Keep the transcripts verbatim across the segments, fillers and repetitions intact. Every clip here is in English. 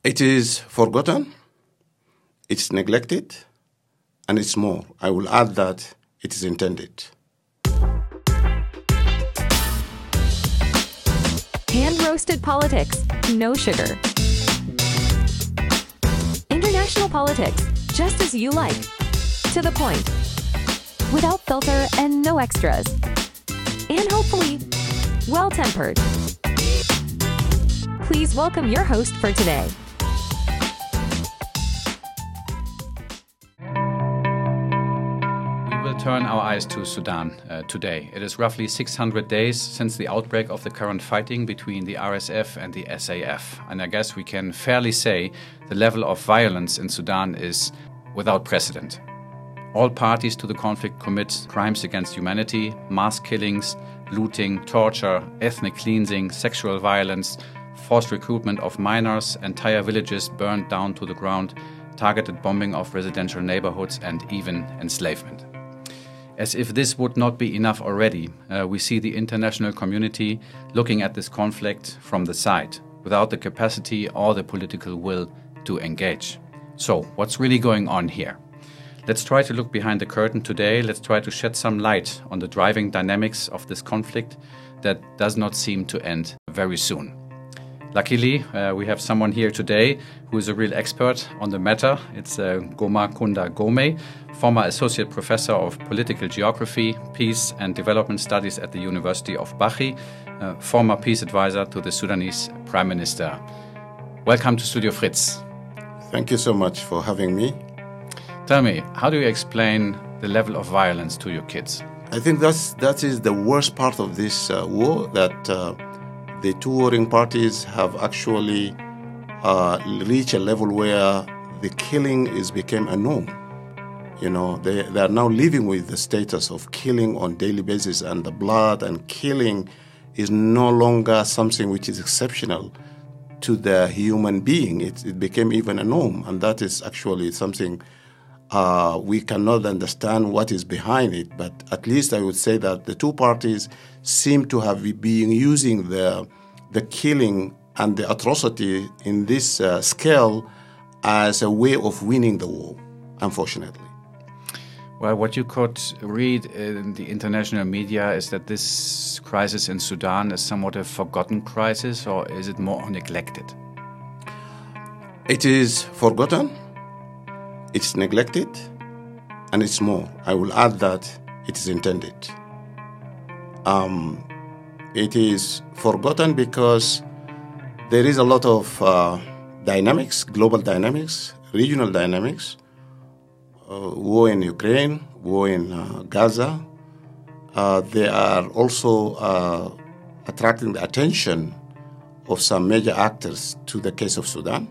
It is forgotten, it's neglected, and it's more. I will add that it is intended. Hand-roasted politics, no sugar. International politics, just as you like. To the point. Without filter and no extras. And hopefully, well-tempered. Please welcome your host for today. We will turn our eyes to Sudan uh, today. It is roughly six hundred days since the outbreak of the current fighting between the R S F and the S A F. And I guess we can fairly say the level of violence in Sudan is without precedent. All parties to the conflict commit crimes against humanity, mass killings, looting, torture, ethnic cleansing, sexual violence, forced recruitment of minors, entire villages burned down to the ground, targeted bombing of residential neighborhoods, and even enslavement. As if this would not be enough already, uh, we see the international community looking at this conflict from the side, without the capacity or the political will to engage. So, what's really going on here? Let's try to look behind the curtain today. Let's try to shed some light on the driving dynamics of this conflict that does not seem to end very soon. Luckily, uh, we have someone here today who is a real expert on the matter. It's uh, Goma Kunda Gome, former Associate Professor of Political Geography, Peace and Development Studies at the University of Bari, uh, former peace advisor to the Sudanese Prime Minister. Welcome to Studio Fritz. Thank you so much for having me. Tell me, how do you explain the level of violence to your kids? I think that's, that is the worst part of this uh, war, that uh, the two warring parties have actually uh, reached a level where the killing is became a norm. You know, they, they are now living with the status of killing on daily basis, and the blood and killing is no longer something which is exceptional to the human being. It, it became even a norm, and that is actually something uh, we cannot understand what is behind it. But at least I would say that the two parties seem to have been using the the killing and the atrocity in this uh, scale as a way of winning the war, unfortunately. Well, what you could read in the international media is that this crisis in Sudan is somewhat a forgotten crisis, or is it more neglected? It is forgotten, it's neglected, and it's more. I will add that it is intended. Um, it is forgotten because there is a lot of uh, dynamics, global dynamics, regional dynamics, uh, war in Ukraine, war in uh, Gaza. Uh, they are also uh, attracting the attention of some major actors to the case of Sudan.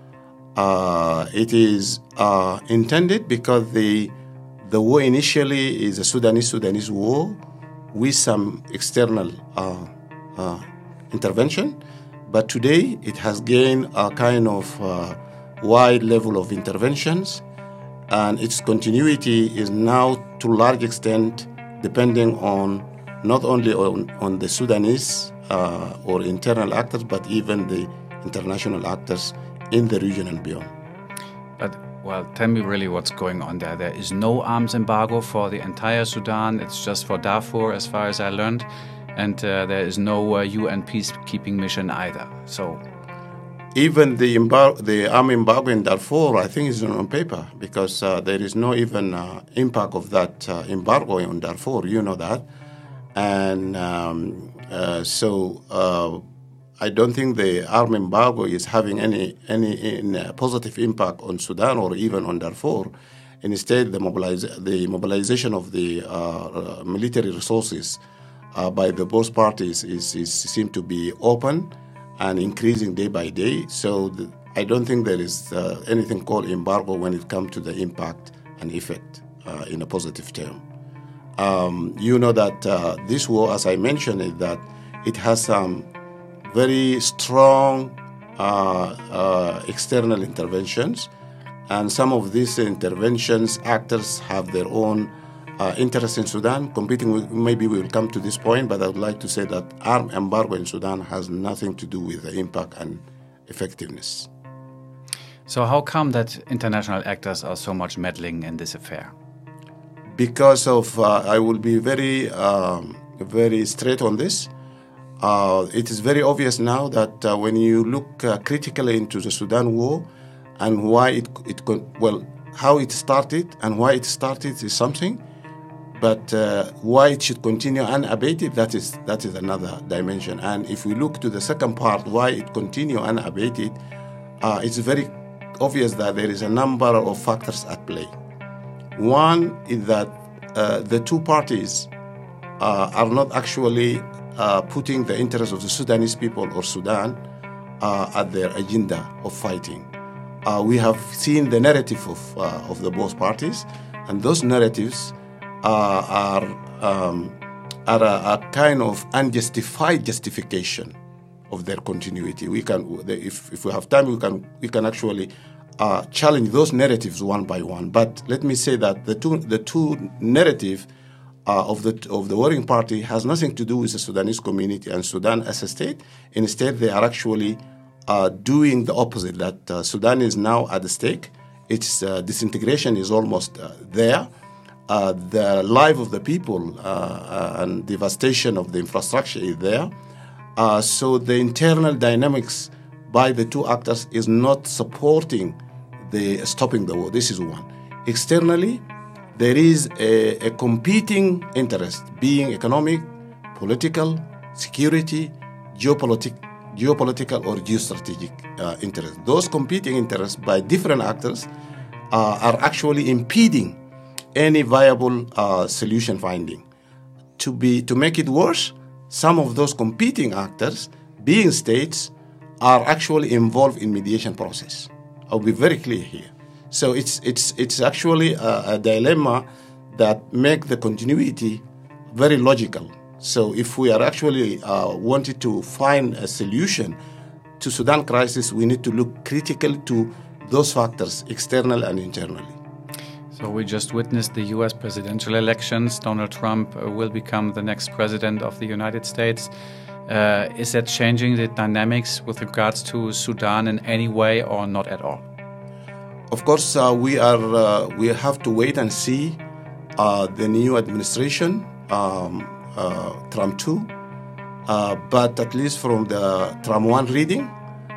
Uh, it is uh, intended because the the war initially is a Sudanese-Sudanese war with some external uh, uh, intervention, but today it has gained a kind of uh, wide level of interventions, and its continuity is now to a large extent depending on not only on, on the Sudanese uh, or internal actors, but even the international actors in the region and beyond. But, well, tell me really what's going on there. There is no arms embargo for the entire Sudan. It's just for Darfur, as far as I learned. And uh, there is no uh, U N peacekeeping mission either. So, even the, embar- the arm embargo in Darfur, I think, is on paper, because uh, there is no even uh, impact of that uh, embargo on Darfur. You know that. And um, uh, so... Uh, I don't think the arm embargo is having any any, any positive impact on Sudan or even on Darfur. Instead, the, mobilize, the mobilization of the uh, military resources uh, by the both parties is, is seem to be open and increasing day by day. So the, I don't think there is uh, anything called embargo when it comes to the impact and effect uh, in a positive term. Um, you know that uh, this war, as I mentioned, is that it has some very strong uh, uh, external interventions, and some of these interventions actors have their own uh, interests in Sudan, competing with, maybe we will come to this point, but I would like to say that arm embargo in Sudan has nothing to do with the impact and effectiveness. So how come that international actors are so much meddling in this affair? Because of, uh, I will be very, um, very straight on this. Uh, it is very obvious now that uh, when you look uh, critically into the Sudan war and why it, it well, how it started and why it started is something, but uh, why it should continue unabated, that is that is another dimension. And if we look to the second part, why it continue unabated, uh, it's very obvious that there is a number of factors at play. One is that uh, the two parties uh, are not actually uh, putting the interests of the Sudanese people or Sudan uh, at their agenda of fighting. Uh, we have seen the narrative of, uh, of the both parties, and those narratives uh, are, um, are a, a kind of unjustified justification of their continuity. We can, if, if we have time, we can we can actually uh, challenge those narratives one by one. But let me say that the two the two narrative uh, of the of the warring party has nothing to do with the Sudanese community and Sudan as a state. Instead, they are actually uh, doing the opposite. That uh, Sudan is now at the stake. Its uh, disintegration is almost uh, there. Uh, the life of the people uh, uh, and devastation of the infrastructure is there. Uh, so the internal dynamics by the two actors is not supporting the stopping the war. This is one. Externally, there is a, a competing interest, being economic, political, security, geopolitic, geopolitical or geostrategic uh, interests. Those competing interests by different actors uh, are actually impeding any viable uh, solution finding. To be to make it worse, some of those competing actors, being states, are actually involved in mediation process. I'll be very clear here. So it's it's it's actually a, a dilemma that make the continuity very logical. So if we are actually uh, wanted to find a solution to Sudan crisis, we need to look critically to those factors, external and internally. So we just witnessed the U S presidential elections. Donald Trump uh, will become the next president of the United States. Uh, is that changing the dynamics with regards to Sudan in any way or not at all? Of course, uh, we are. Uh, we have to wait and see uh, the new administration, um, uh, Trump two. Uh, but at least from the Trump one reading,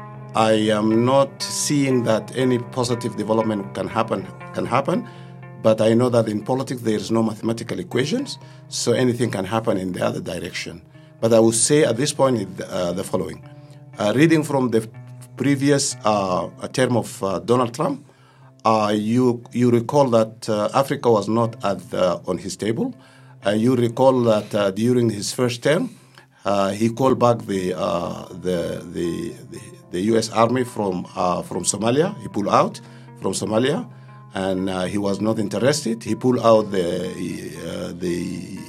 I am not seeing that any positive development can happen. Can happen. But I know that in politics there is no mathematical equations, so anything can happen in the other direction. But I would say at this point uh, the following. Uh, reading from the previous uh, term of uh, Donald Trump, uh, you you recall that uh, Africa was not at the, on his table. Uh, you recall that uh, during his first term, uh, he called back the, uh, the, the, the, the U S Army from, uh, from Somalia. He pulled out from Somalia. And uh, he was not interested. He pulled out the uh, the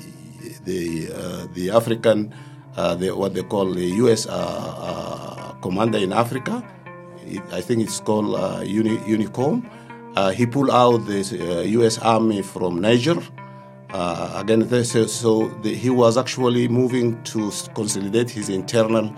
the uh, the African, uh, the, what they call the U S uh, uh, commander in Africa. It, I think it's called uh, Uni, UNICOM. Uh, he pulled out the uh, U S Army from Niger. Uh, again, so, so the, he was actually moving to consolidate his internal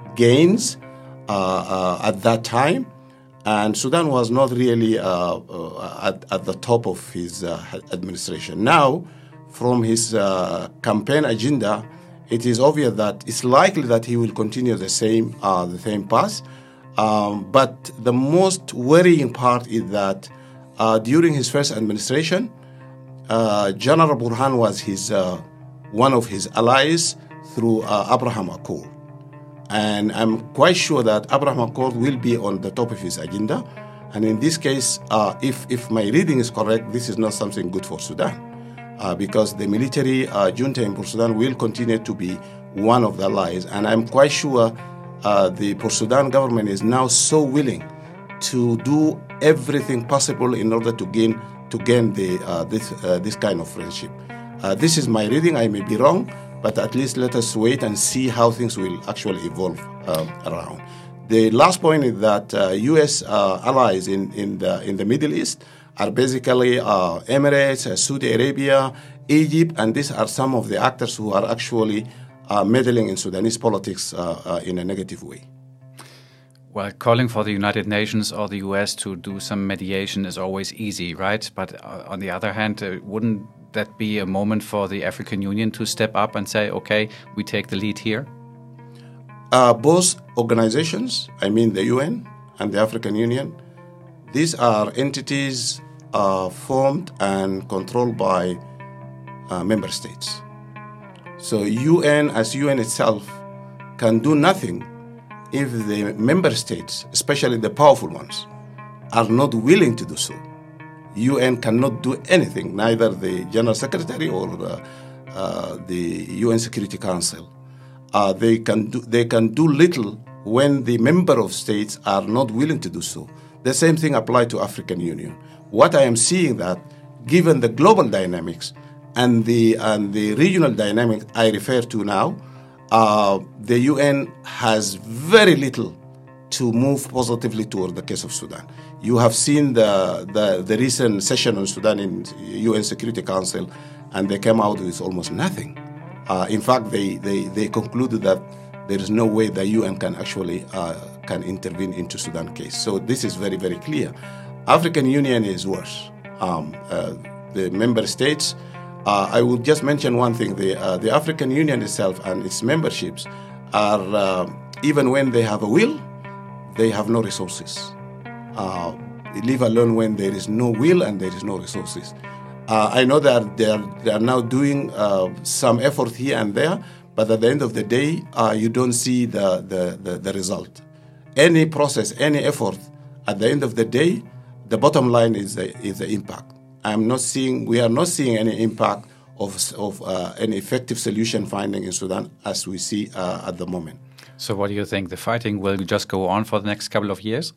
gains uh, uh, at that time. And Sudan was not really uh, uh, at, at the top of his uh, administration. Now, from his uh, campaign agenda, it is obvious that it's likely that he will continue the same uh, the same path. Um, but the most worrying part is that uh, during his first administration, uh, General Burhan was his uh, one of his allies through uh, Abraham Accord. And I'm quite sure that Abraham Accord will be on the top of his agenda. And in this case, uh, if, if my reading is correct, this is not something good for Sudan. Uh, because the military uh, junta in Port Sudan will continue to be one of the allies. And I'm quite sure uh, the Port Sudan government is now so willing to do everything possible in order to gain to gain the, uh, this, uh, this kind of friendship. Uh, this is my reading. I may be wrong. But at least let us wait and see how things will actually evolve uh, around. The last point is that uh, U S uh, allies in, in, the, in the Middle East are basically uh, Emirates, uh, Saudi Arabia, Egypt, and these are some of the actors who are actually uh, meddling in Sudanese politics uh, uh, in a negative way. Well, calling for the United Nations or the U S to do some mediation is always easy, right? But uh, on the other hand, uh, wouldn't that be a moment for the African Union to step up and say, okay, we take the lead here? Uh, both organizations, I mean the U N and the African Union, these are entities uh, formed and controlled by uh, member states. So U N as U N itself can do nothing if the member states, especially the powerful ones, are not willing to do so. U N cannot do anything, neither the General Secretary or uh, uh, the U N Security Council. Uh, they can do, they can do little when the member of states are not willing to do so. The same thing applies to African Union. What I am seeing that, given the global dynamics and the and the regional dynamics I refer to now, uh, the U N has very little to move positively toward the case of Sudan. You have seen the, the, the recent session on Sudan in U N Security Council, and they came out with almost nothing. Uh, in fact, they, they, they concluded that there is no way the U N can actually uh, can intervene into Sudan case. So this is very, very clear. African Union is worse. Um, uh, the member states, uh, I will just mention one thing. The, uh, the African Union itself and its memberships are, uh, even when they have a will, they have no resources. Uh, leave alone when there is no will and there is no resources. Uh, I know that they are, they are now doing uh, some effort here and there, but at the end of the day, uh, you don't see the, the, the, the result. Any process, any effort, at the end of the day, the bottom line is the, is the impact. I'm not seeing, we are not seeing any impact of, of uh, an effective solution finding in Sudan as we see uh, at the moment. So what do you think? The fighting will just go on for the next couple of years?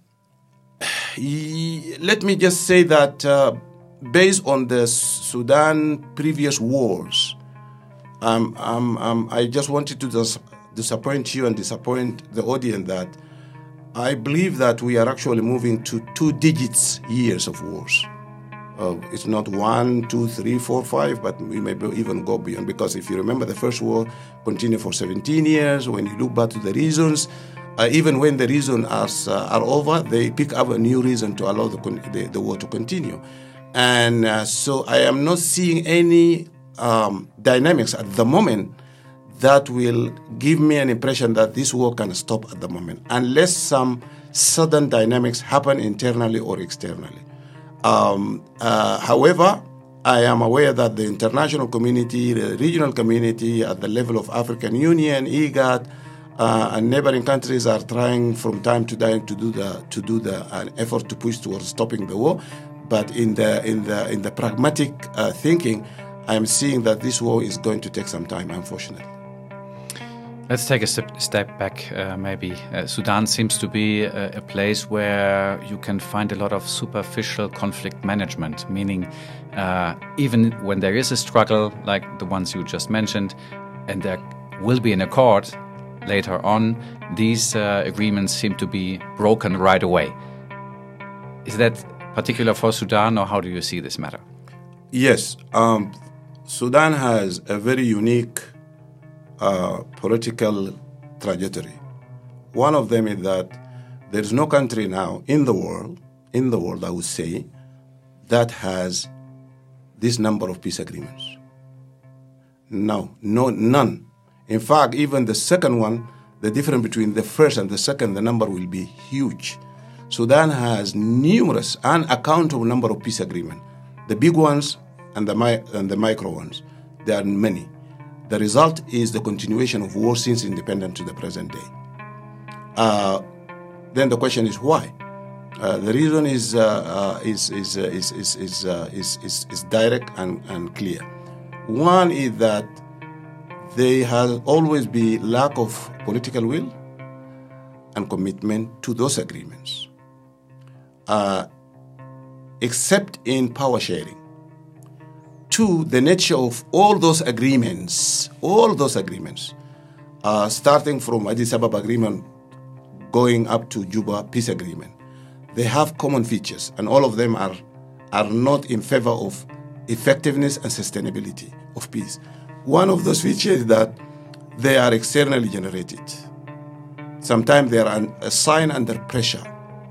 Let me just say that uh, based on the Sudan previous wars, um, um, um, I just wanted to dis- disappoint you and disappoint the audience that I believe that we are actually moving to two digits years of wars. Uh, it's not one, two, three, four, five, but we may even go beyond. Because if you remember, the first war continued for seventeen years. When you look back to the reasons, uh, even when the reasons are, uh, are over, they pick up a new reason to allow the, the, the war to continue. And uh, so I am not seeing any um, dynamics at the moment that will give me an impression that this war can stop at the moment, unless some sudden dynamics happen internally or externally. Um, uh, however, I am aware that the international community, the regional community at the level of African Union, IGAD, uh, and neighboring countries are trying from time to time to do the to do the an effort to push towards stopping the war. But in the in the in the pragmatic uh, thinking, I am seeing that this war is going to take some time, unfortunately. Let's take a step, step back, uh, maybe. Uh, Sudan seems to be a, a place where you can find a lot of superficial conflict management, meaning uh, even when there is a struggle like the ones you just mentioned, and there will be an accord later on, these uh, agreements seem to be broken right away. Is that particular for Sudan, or how do you see this matter? Yes. Um, Sudan has a very unique Uh, political trajectory. One of them is that there is no country now in the world, in the world, I would say, that has this number of peace agreements. No, no, none. In fact, even the second one, the difference between the first and the second, the number will be huge. Sudan has numerous, unaccountable number of peace agreements. The big ones and the mi- and the micro ones. There are many. The result is the continuation of war since independence to the present day. Uh, then the question is why? Uh, the reason is uh, uh, is is, uh, is is is, uh, is is is direct and, and clear. One is that there has always been lack of political will and commitment to those agreements, uh, except in power sharing. Two, the nature of all those agreements, all those agreements, uh, starting from Addis Ababa Agreement, going up to Juba Peace Agreement, they have common features, and all of them are, are not in favor of effectiveness and sustainability of peace. One of those features is that they are externally generated. sometimes they are assigned under pressure.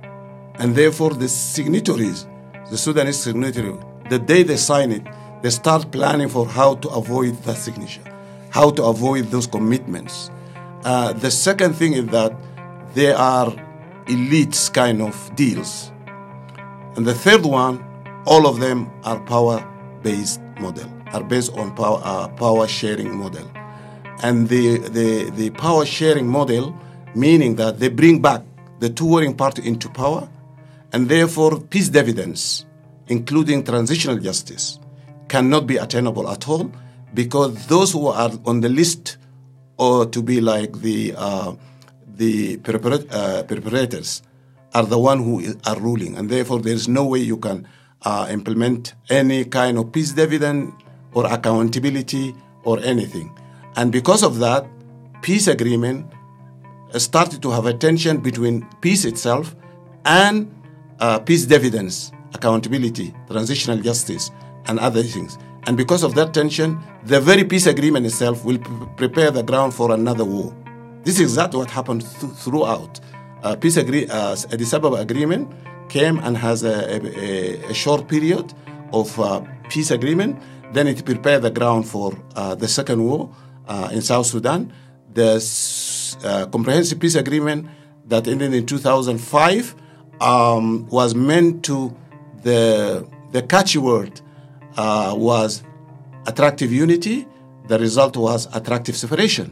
And therefore, the signatories, the Sudanese signatory, the day they sign it, they start planning for how to avoid that signature, how to avoid those commitments. Uh, the second thing is that they are elites kind of deals. And the third one, all of them are power-based model, are based on power, uh, power sharing model. And the, the, the power sharing model, meaning that they bring back the two warring parties into power, and therefore peace dividends, including transitional justice, cannot be attainable at all, because those who are on the list or to be like the uh, the perpetra- uh, perpetrators are the one who are ruling, and therefore there is no way you can uh, implement any kind of peace dividend or accountability or anything. And because of that, peace agreement started to have a tension between peace itself and uh, peace dividends, accountability, transitional justice, and other things. And because of that tension, the very peace agreement itself will p- prepare the ground for another war. This is exactly what happened th- throughout. Uh, peace agree- uh, Addis Ababa agreement came and has a, a, a short period of uh, peace agreement. Then it prepared the ground for uh, the second war uh, in South Sudan. The uh, comprehensive peace agreement that ended in two thousand five um, was meant to, the, the catchy word uh, was attractive unity. The result was attractive separation.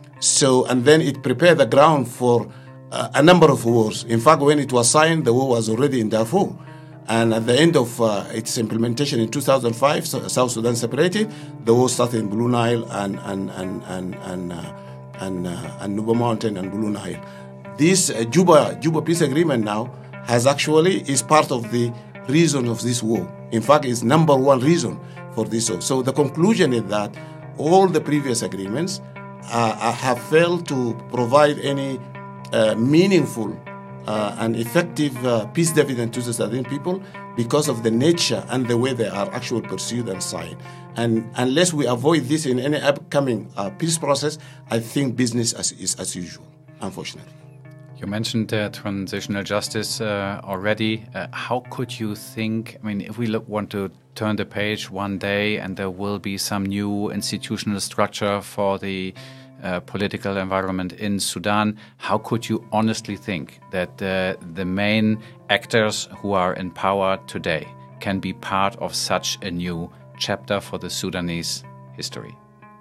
So, and then it prepared the ground for uh, a number of wars. In fact, when it was signed, the war was already in Darfur. And at the end of uh, its implementation in two thousand five, so South Sudan separated. The war started in Blue Nile and and and and and uh, and, uh, and Nuba Mountain and Blue Nile. This uh, Juba Juba peace agreement now has actually is part of the reason of this war. In fact, it's number one reason for this war. So the conclusion is that all the previous agreements uh, have failed to provide any uh, meaningful Uh, an effective uh, peace dividend to the Sudanese people because of the nature and the way they are actually pursued and signed. And unless we avoid this in any upcoming uh, peace process, I think business as, is as usual, unfortunately. You mentioned uh, transitional justice uh, already. Uh, how could you think, I mean, if we look, want to turn the page one day and there will be some new institutional structure for the Uh, political environment in Sudan, how could you honestly think that uh, the main actors who are in power today can be part of such a new chapter for the Sudanese history?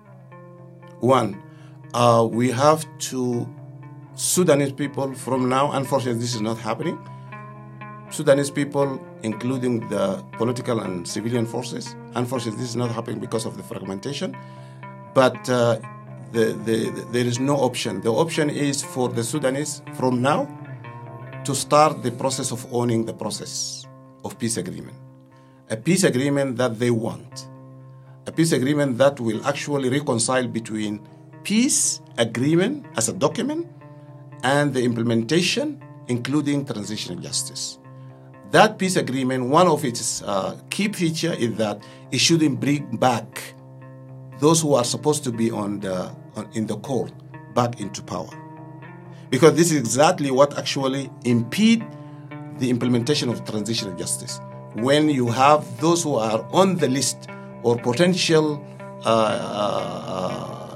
One, uh, we have to, Sudanese people from now, unfortunately this is not happening, Sudanese people, including the political and civilian forces, unfortunately this is not happening because of the fragmentation, but uh, The, the, the, there is no option. The option is for the Sudanese from now to start the process of owning the process of peace agreement. A peace agreement that they want. A peace agreement that will actually reconcile between peace agreement as a document and the implementation, including transitional justice. That peace agreement, one of its uh, key features is that it shouldn't bring back those who are supposed to be on the on, in the court back into power, because this is exactly what actually impede the implementation of transitional justice. When you have those who are on the list or potential, uh, uh,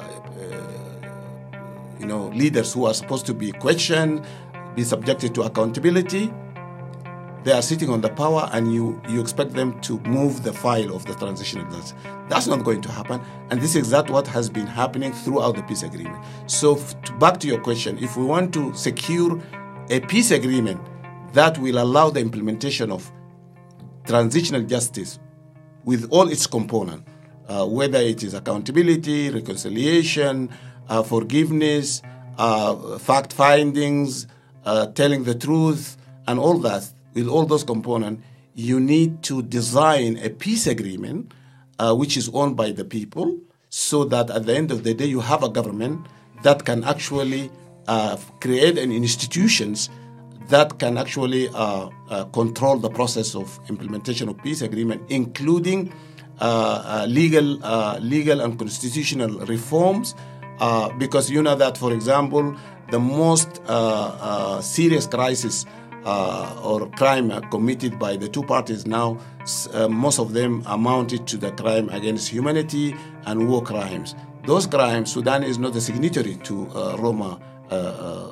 you know, leaders who are supposed to be questioned, be subjected to accountability, they are sitting on the power, and you, you expect them to move the file of the transitional justice. That's not going to happen, and this is exactly what has been happening throughout the peace agreement. So f- to, back to your question, if we want to secure a peace agreement that will allow the implementation of transitional justice with all its components, uh, whether it is accountability, reconciliation, uh, forgiveness, uh, fact findings, uh, telling the truth, and all that, with all those components, you need to design a peace agreement uh, which is owned by the people, so that at the end of the day you have a government that can actually uh, create an institutions that can actually uh, uh, control the process of implementation of peace agreement, including uh, uh, legal, uh, legal and constitutional reforms. Uh, because you know that, for example, the most uh, uh, serious crisis uh, or crime committed by the two parties now, uh, most of them amounted to the crime against humanity and war crimes. Those crimes, Sudan is not a signatory to uh, Roma uh, uh,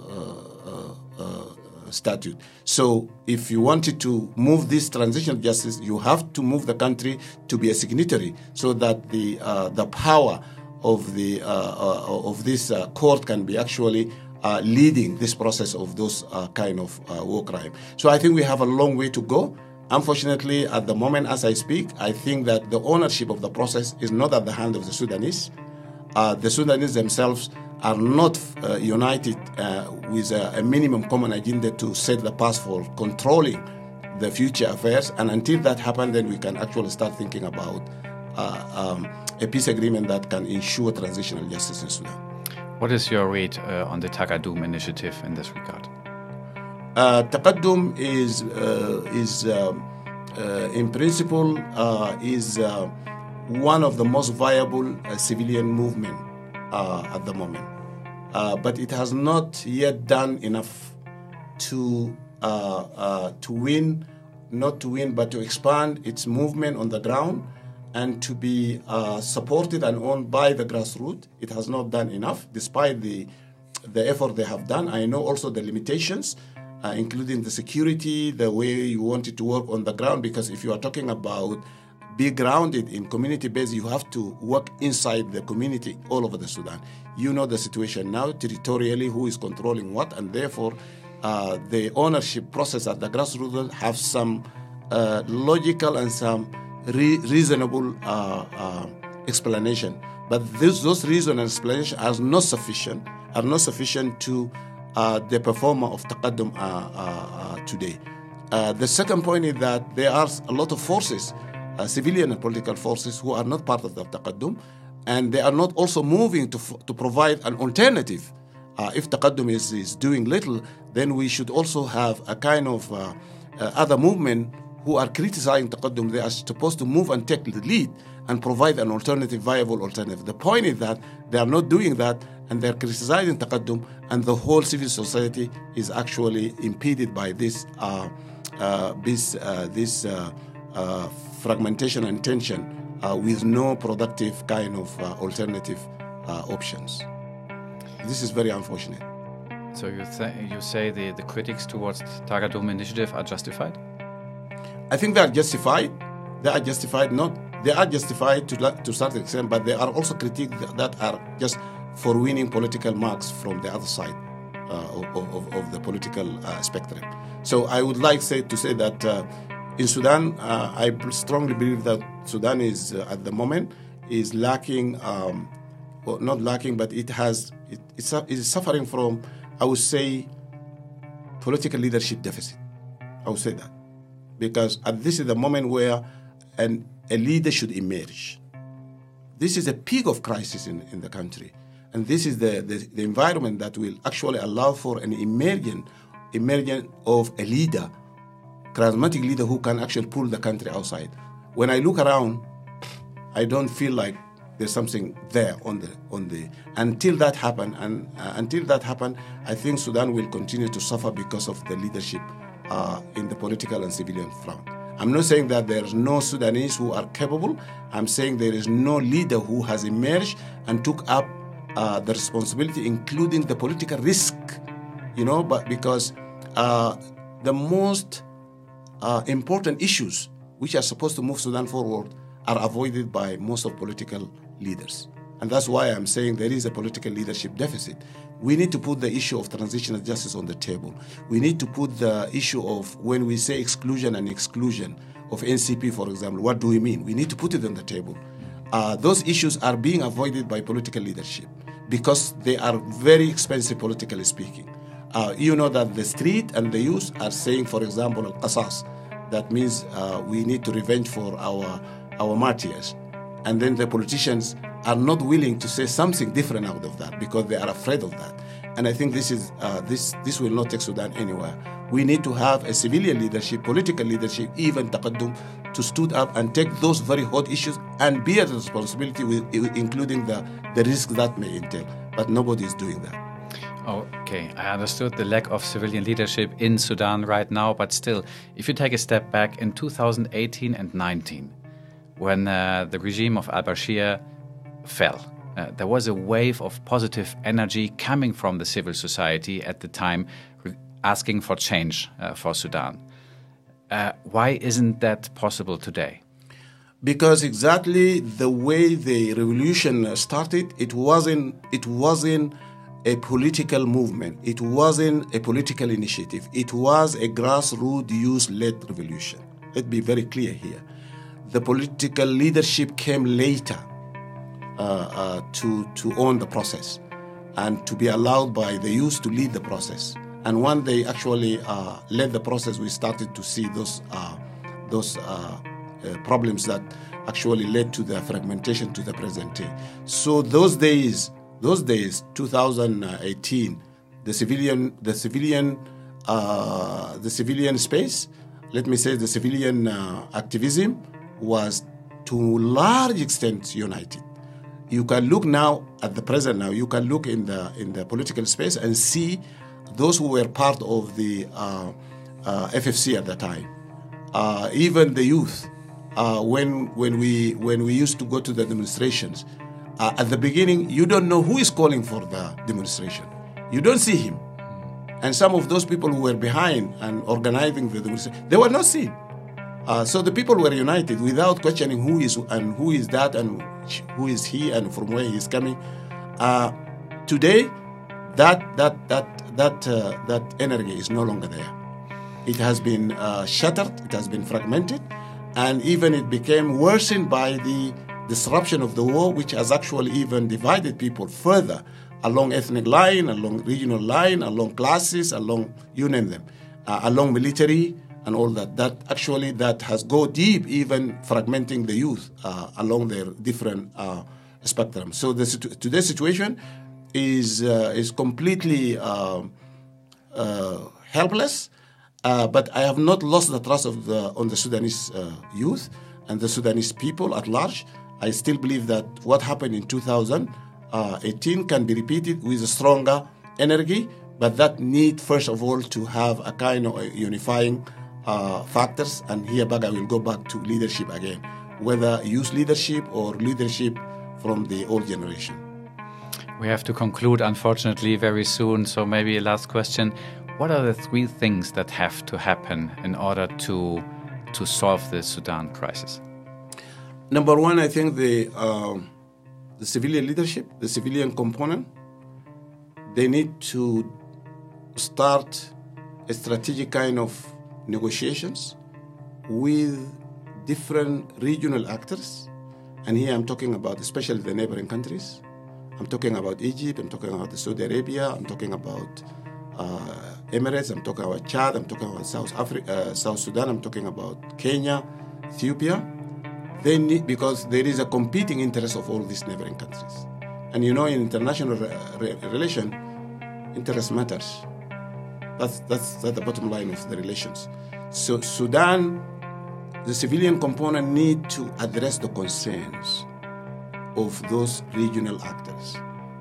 uh, uh, statute. So if you wanted to move this transitional justice, you have to move the country to be a signatory so that the uh, the power of the uh, uh, of this uh, court can be actually uh, leading this process of those uh, kind of uh, war crime. So I think we have a long way to go. Unfortunately, at the moment as I speak, I think that the ownership of the process is not at the hand of the Sudanese. Uh, the Sudanese themselves are not uh, united uh, with a, a minimum common agenda to set the path for controlling the future affairs. And until that happens, then we can actually start thinking about uh, um, a peace agreement that can ensure transitional justice in Sudan. What is your read uh, on the Taqadum initiative in this regard? Uh, Taqadum is, uh, is uh, uh, in principle, uh, is uh, one of the most viable uh, civilian movement uh, at the moment. Uh, but it has not yet done enough to uh, uh, to win, not to win, but to expand its movement on the ground and to be uh, supported and owned by the grassroots. It has not done enough, despite the the effort they have done. I know also the limitations, uh, including the security, the way you want it to work on the ground, because if you are talking about be grounded in community base, you have to work inside the community all over the Sudan. You know the situation now, territorially, who is controlling what, and therefore uh, the ownership process at the grassroots have some uh, logical and some re- reasonable uh, uh, explanation. But this, those reasons and explanations are not sufficient, are not sufficient to uh, the performer of Taqadum uh, uh, uh, today. Uh, the second point is that there are a lot of forces, Uh, civilian and political forces, who are not part of the Taqadum, and they are not also moving to f- to provide an alternative. Uh, if Taqadum is, is doing little, then we should also have a kind of uh, uh, other movement who are criticizing Taqadum. They are supposed to move and take the lead and provide an alternative, viable alternative. The point is that they are not doing that, and they are criticizing Taqadum, and the whole civil society is actually impeded by this uh, uh, this uh, this. Uh, Uh, fragmentation and tension uh, with no productive kind of uh, alternative uh, options. This is very unfortunate. So you th- you say the, the critics towards Taqadum initiative are justified? I think they are justified. They are justified not they are justified to to certain extent, but there are also critiques that are just for winning political marks from the other side uh, of, of, of the political uh, spectrum. So I would like say to say that. Uh, In Sudan, uh, I strongly believe that Sudan is, uh, at the moment, is lacking, um, well, not lacking, but it has, it, it's, it is suffering from, I would say, political leadership deficit. I would say that. Because at this is the moment where an, a leader should emerge. This is a peak of crisis in, in the country. And this is the, the, the environment that will actually allow for an emergence, emergence of a leader, charismatic leader who can actually pull the country outside. When I look around, I don't feel like there's something there on the on the until that happen and uh, until that happen, I think Sudan will continue to suffer because of the leadership uh, in the political and civilian front. I'm not saying that there's no Sudanese who are capable. I'm saying there is no leader who has emerged and took up uh, the responsibility, including the political risk. You know, but because uh, the most Uh, important issues which are supposed to move Sudan forward are avoided by most of political leaders. And that's why I'm saying there is a political leadership deficit. We need to put the issue of transitional justice on the table. We need to put the issue of when we say exclusion and exclusion of N C P, for example, what do we mean? We need to put it on the table. Uh, those issues are being avoided by political leadership because they are very expensive, politically speaking. Uh, you know that the street and the youth are saying, for example, al-qasas. That means uh, we need to revenge for our our martyrs. And then the politicians are not willing to say something different out of that because they are afraid of that. And I think this is uh, this this will not take Sudan anywhere. We need to have a civilian leadership, political leadership, even Taqadum, to stood up and take those very hot issues and bear the responsibility, with, including the, the risk that may entail. But nobody is doing that. Okay, I understood the lack of civilian leadership in Sudan right now, but still, if you take a step back in two thousand eighteen and nineteen, when uh, the regime of al-Bashir fell, uh, there was a wave of positive energy coming from the civil society at the time, asking for change uh, for Sudan. Uh, why isn't that possible today? Because exactly the way the revolution started, it wasn't, it wasn't a political movement. It wasn't a political initiative. It was a grassroots youth-led revolution. Let's be very clear here. The political leadership came later uh, uh, to, to own the process and to be allowed by the youth to lead the process. And when they actually uh, led the process, we started to see those, uh, those uh, uh, problems that actually led to the fragmentation to the present day. So those days, Those days, two thousand eighteen, the civilian, the civilian, uh, the civilian space, let me say, the civilian uh, activism was to large extent united. You can look now at the present. Now you can look in the in the political space and see those who were part of the uh, uh, F F C at the time, uh, even the youth. Uh, when when we when we used to go to the demonstrations. Uh, at the beginning, you don't know who is calling for the demonstration. You don't see him. And some of those people who were behind and organizing the demonstration, they were not seen. Uh, so the people were united without questioning who is and who is that and who is he and from where he is coming. Uh, today, that that that that uh, that energy is no longer there. It has been uh, shattered. It has been fragmented, and even it became worsened by the disruption of the war, which has actually even divided people further along ethnic line, along regional line, along classes, along, you name them, uh, along military and all that. That actually, that has go deep, even fragmenting the youth uh, along their different uh, spectrum. So the situ- today's situation is, uh, is completely uh, uh, helpless, uh, but I have not lost the trust of the, on the Sudanese uh, youth and the Sudanese people at large. I still believe that what happened in two thousand eighteen can be repeated with a stronger energy, but that need, first of all, to have a kind of unifying uh, factors. And here back, I will go back to leadership again, whether youth leadership or leadership from the old generation. We have to conclude, unfortunately, very soon. So maybe a last question. What are the three things that have to happen in order to, to solve the Sudan crisis? Number one, I think the uh, the civilian leadership, the civilian component, they need to start a strategic kind of negotiations with different regional actors. And here I'm talking about especially the neighboring countries. I'm talking about Egypt, I'm talking about Saudi Arabia, I'm talking about uh, Emirates, I'm talking about Chad, I'm talking about South Africa, uh, South Sudan, I'm talking about Kenya, Ethiopia. They need, because there is a competing interest of all these neighboring countries. And you know, in international re- re- relation, interest matters. That's, that's, that's the bottom line of the relations. So Sudan, the civilian component need to address the concerns of those regional actors.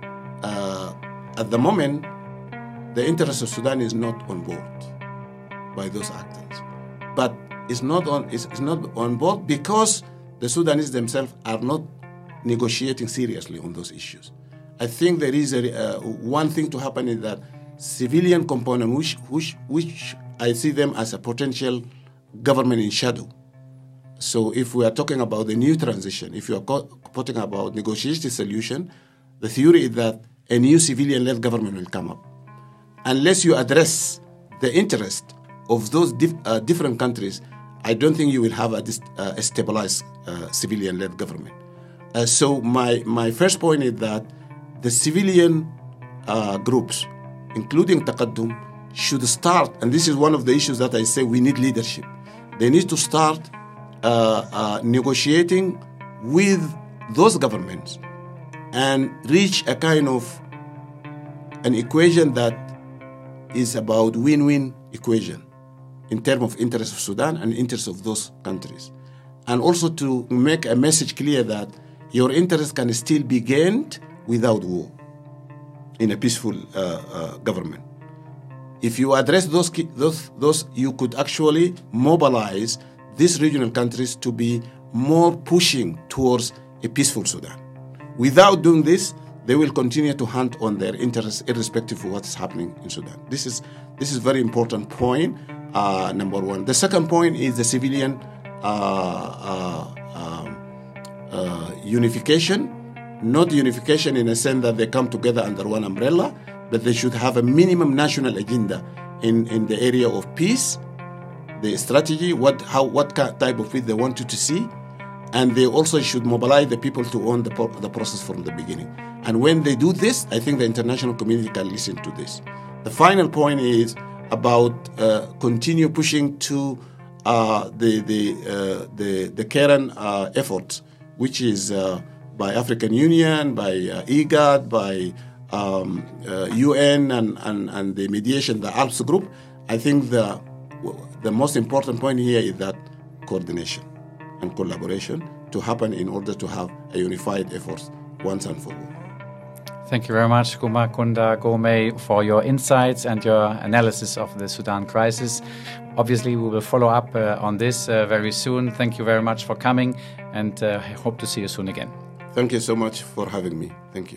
Uh, at the moment, the interest of Sudan is not on board by those actors. But it's not on, it's, it's not on board because the Sudanese themselves are not negotiating seriously on those issues. I think there is a, uh, one thing to happen is that civilian component, which, which, which I see them as a potential government in shadow. So if we are talking about the new transition, if you are co- talking about negotiating solution, the theory is that a new civilian-led government will come up. Unless you address the interest of those dif- uh, different countries, I don't think you will have a, uh, a stabilized uh, civilian-led government. Uh, so my, my first point is that the civilian uh, groups, including Taqaddum, should start, and this is one of the issues that I say we need leadership. They need to start uh, uh, negotiating with those governments and reach a kind of an equation that is about win-win equation in terms of interest of Sudan and interest of those countries. And also to make a message clear that your interest can still be gained without war. in a peaceful uh, uh, government. If you address those, those, those, you could actually mobilize these regional countries to be more pushing towards a peaceful Sudan. Without doing this, they will continue to hunt on their interests, irrespective of what's happening in Sudan. This is this is very important point. Uh, number one. The second point is the civilian uh, uh, um, uh, unification. Not unification in a sense that they come together under one umbrella, but they should have a minimum national agenda in, in the area of peace, the strategy, what how what type of peace they wanted to see, and they also should mobilize the people to own the, the process from the beginning. And when they do this, I think the international community can listen to this. The final point is about uh, continue pushing to uh, the the uh, the the current uh, efforts, which is uh, by African Union, by uh, IGAD, by um, uh, U N, and, and and the mediation, the ALPS group. I think the the most important point here is that coordination and collaboration to happen in order to have a unified effort once and for all. Thank you very much, Kumakunda Gomey, for your insights and your analysis of the Sudan crisis. Obviously, we will follow up uh, on this uh, very soon. Thank you very much for coming, and uh, I hope to see you soon again. Thank you so much for having me. Thank you.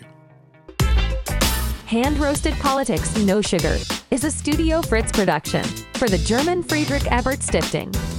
Hand Roasted Politics, No Sugar is a Studio Fritz production for the German Friedrich Ebert Stiftung.